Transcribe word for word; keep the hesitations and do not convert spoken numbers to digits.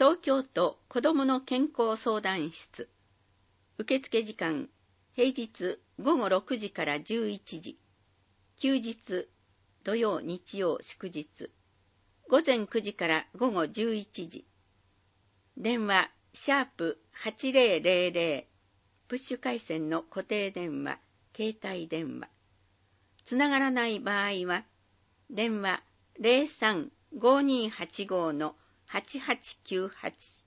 東京都子どもの健康相談室。受付時間、平日ごごろくじからじゅういちじ、休日、土曜、日曜、祝日、ごぜんくじからごごじゅういちじ。電話、シャープはちぜろぜろぜろ、プッシュ回線の固定電話、携帯電話。つながらない場合は、電話 ゼロさんごにーはちご のはちはちきゅうはち